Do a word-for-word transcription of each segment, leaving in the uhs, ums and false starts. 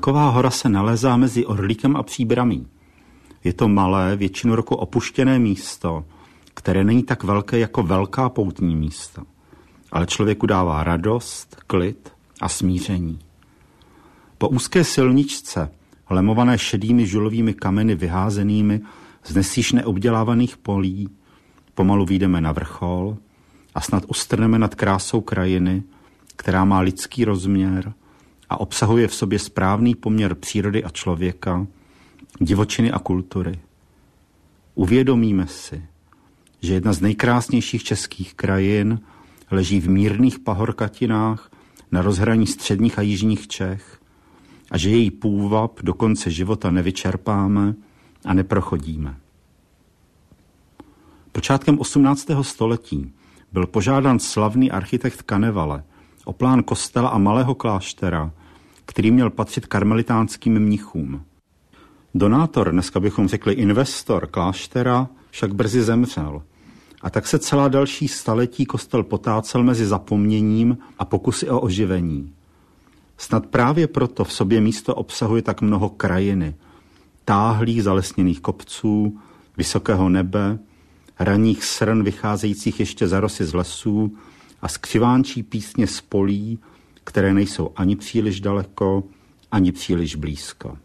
Maková hora se nalézá mezi Orlíkem a Příbramí. Je to malé, většinu roku opuštěné místo, které není tak velké jako velká poutní místa, ale člověku dává radost, klid a smíření. Po úzké silničce, lemované šedými žulovými kameny vyházenými z nesýš neobdělávaných polí, pomalu vyjdeme na vrchol a snad ustrneme nad krásou krajiny, která má lidský rozměr a obsahuje v sobě správný poměr přírody a člověka, divočiny a kultury. Uvědomíme si, že jedna z nejkrásnějších českých krajin leží v mírných pahorkatinách na rozhraní středních a jižních Čech a že její půvab do konce života nevyčerpáme a neprochodíme. Počátkem osmnáctého století byl požádán slavný architekt Kanevale o plán kostela a malého kláštera, který měl patřit karmelitánským mnichům. Donátor, dneska bychom řekli investor kláštera, však brzy zemřel. A tak se celá další staletí kostel potácel mezi zapomněním a pokusy o oživení. Snad právě proto v sobě místo obsahuje tak mnoho krajiny, táhlých zalesněných kopců, vysokého nebe, ranních srn vycházejících ještě za rosy z lesů a skřivánčí písně z polí, které nejsou ani příliš daleko, ani příliš blízko.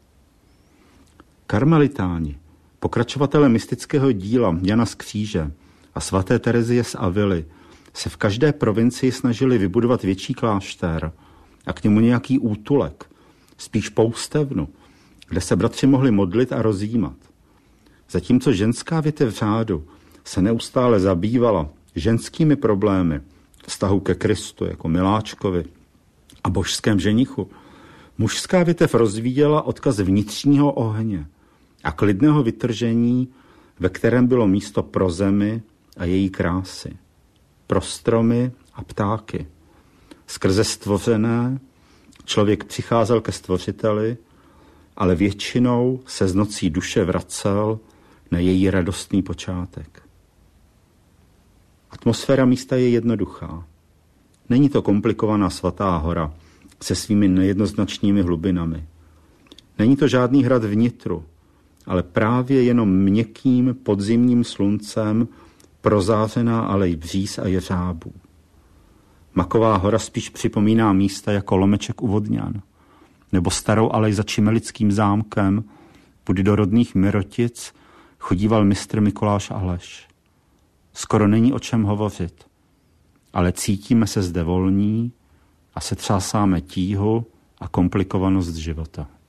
Karmelitáni, pokračovatelé mystického díla Jana z Kříže a svaté Terezie z Avily, se v každé provincii snažili vybudovat větší klášter a k němu nějaký útulek, spíš poustevnu, kde se bratři mohli modlit a rozjímat. Zatímco ženská větev řádu se neustále zabývala ženskými problémy vztahu ke Kristu jako miláčkovi a božském ženichu, mužská větev rozvíjela odkaz vnitřního ohně a klidného vytržení, ve kterém bylo místo pro zemi a její krásy, pro stromy a ptáky. Skrze stvořené člověk přicházel ke stvořiteli, ale většinou se z nocí duše vracel na její radostný počátek. Atmosféra místa je jednoduchá. Není to komplikovaná svatá hora se svými nejednoznačnými hlubinami. Není to žádný hrad vnitru, ale právě jenom měkkým podzimním sluncem prozářená alej bříz a jeřábů. Maková hora spíš připomíná místa jako Lomeček u Vodňan, nebo starou alej za Čimelickým zámkem, kudy do rodných Mirotic chodíval mistr Mikuláš Aleš. Skoro není o čem hovořit, ale cítíme se zde volní a setřásáme tíhu a komplikovanost života.